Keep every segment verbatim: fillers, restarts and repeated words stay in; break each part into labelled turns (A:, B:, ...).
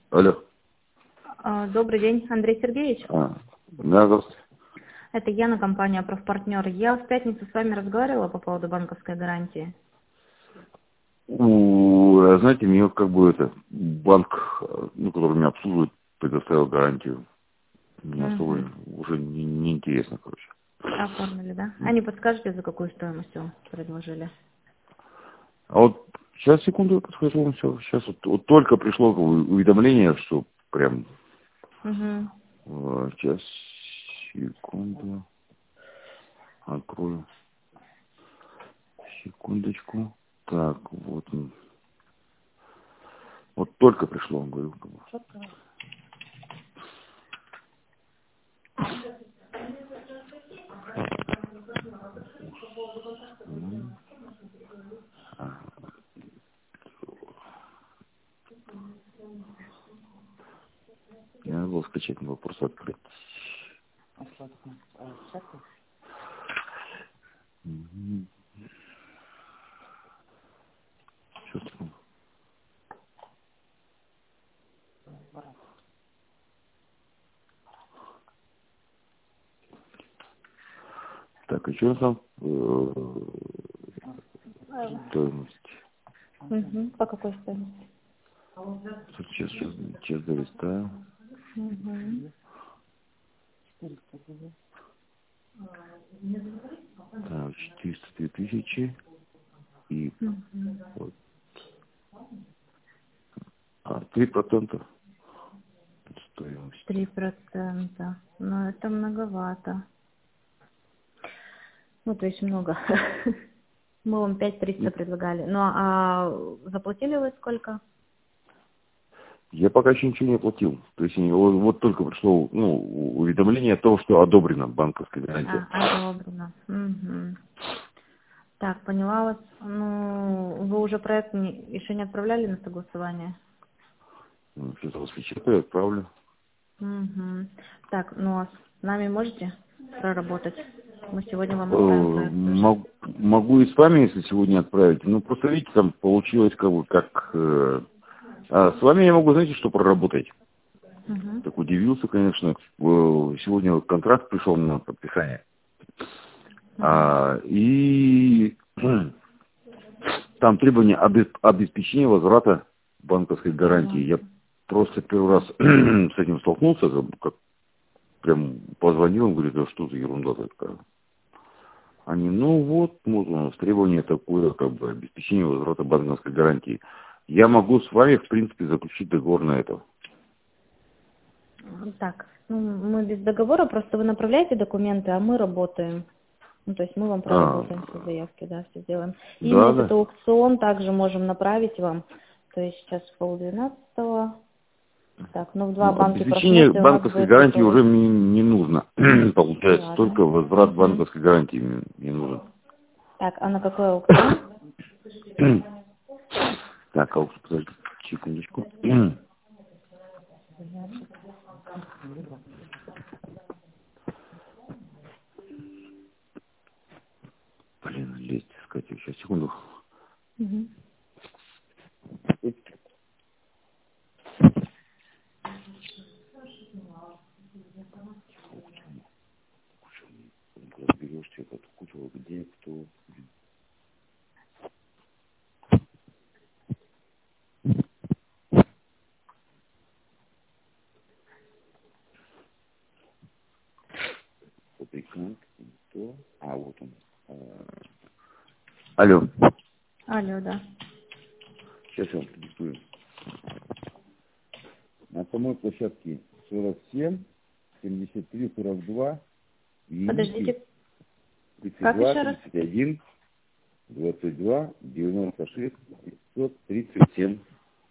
A: Алло.
B: А, Добрый день, Андрей Сергеевич.
A: А, да, здравствуйте.
B: Это Яна, компания «Профпартнер». Я в пятницу с вами разговаривала по поводу банковской гарантии.
A: У, а знаете, мне вот как бы это банк, ну, который меня обслуживает, предоставил гарантию. Мне особо
B: Угу.
A: уже не, не интересно, короче.
B: Оформили, да? А не подскажете, за какую стоимость вам предложили?
A: А вот сейчас, секунду, я подскажу вам все. Сейчас вот, вот только пришло как бы уведомление, что прям
B: Угу.
A: э, сейчас, секунду, открою. Секундочку. Так, вот он. Вот только пришло, говорю. Как бы. М, а, Я забыл скачать, надо просто открыть. Мгм. Сейчас, секунду. Так, еще раз там э, стоимость.
B: Угу. По какой стоимости?
A: Сейчас, сейчас, сейчас долистаю.
B: Угу.
A: Так, четыреста две тысячи и
B: Угу.
A: вот, а, три процента стоимость.
B: Три процента. Но это многовато. Ну, то есть много. Мы вам пять триста
A: Ну,
B: предлагали. Ну, а заплатили вы сколько?
A: я пока еще ничего не оплатил. То есть вот, вот только пришло ну, уведомление о том, что одобрена банковская гарантия.
B: А, одобрено. Угу. Так, поняла вас. Ну, вы уже проект не, еще не отправляли на согласование?
A: Ну, сейчас распечатаю, отправлю.
B: Угу. Так, ну а с нами можете проработать? Мы сегодня вам
A: Э,
B: отправим проект уже.
A: мог- Могу и с вами, если сегодня отправить. Ну, просто видите, там получилось как бы как... э, а с вами я могу, знаете, что проработать?
B: Угу.
A: Так удивился, конечно. Э, Сегодня вот контракт пришел на подписание.
B: Угу.
A: А, и там требования обе- обеспечения возврата банковской гарантии. Я
B: Понятно.
A: просто первый раз с этим столкнулся, как, как прям позвонил, он говорит, да что за ерунда такая. Они, ну вот, вот у нас требование такое, как бы, обеспечение возврата банковской гарантии. Я могу с вами, в принципе, заключить договор на это.
B: Так, ну, мы без договора, просто вы направляете документы, а мы работаем. Ну, то есть мы вам
A: А,
B: проработаем все заявки, да, все сделаем. И на
A: да,
B: этот
A: да.
B: аукцион также можем направить вам. То есть сейчас полдвенадцатого. Так, ну в два
A: Ну,
B: банки
A: обеспечение
B: проснете, у вас
A: банковской
B: будет
A: гарантии уже
B: готовый.
A: мне не нужно. Получается,
B: Ладно.
A: только возврат
B: Угу.
A: банковской гарантии мне не нужен.
B: Так, а на какой аукцион?
A: Так, а вот, подожди, секундочку. Блин, лезть искать. Сейчас, секунду.
B: Угу.
A: Разберешься, эту кучу, где кто. Вот экран, кто. А, вот он. А, Алло.
B: Алло, да.
A: Сейчас я вам продиктую. На самой площадке сорок семь, семьдесят три, сорок два, Великий,
B: Подождите,
A: тридцать
B: как
A: два,
B: еще раз?
A: тридцать один, двадцать два, девяносто шесть, пятьсот тридцать семь.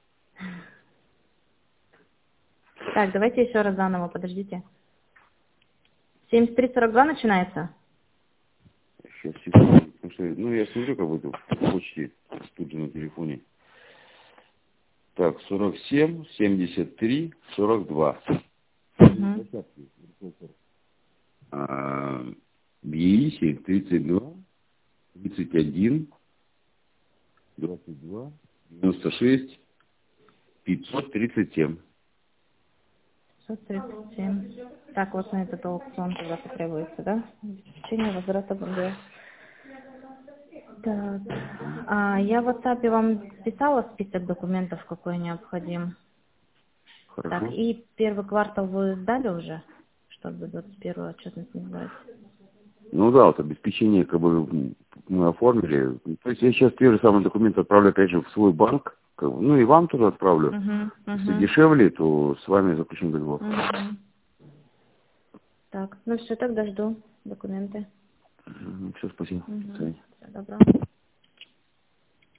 B: Так, давайте еще раз заново, подождите. семьдесят три сорок два начинается?
A: Сейчас, секунду. Потому что, ну, я смотрю, как бы по почте, тут же на телефоне. Так, сорок семь, семьдесят три, сорок два.
B: Угу.
A: А, Бьеиси, тридцать два, тридцать один, двадцать два, девяносто шесть, пятьсот тридцать семь.
B: шестьсот тридцать семь. Так, вот на этот аукцион тогда потребуется, да? Обеспечение возврата БГ. Так. А я в WhatsApp вам писала список документов, какой необходим.
A: Хорошо.
B: Так, и первый квартал вы сдали уже, чтобы двадцать первую отчетность не сдать?
A: Ну да, вот обеспечение как бы мы оформили. То есть я сейчас те же самые документы отправлю опять же в свой банк. Как бы, ну и вам тоже отправлю.
B: Угу,
A: Если
B: угу.
A: дешевле, то с вами заключим договор.
B: Угу. Так, ну все, тогда жду документы.
A: Все, спасибо.
B: Угу.
A: До свидания.
B: Всего доброго.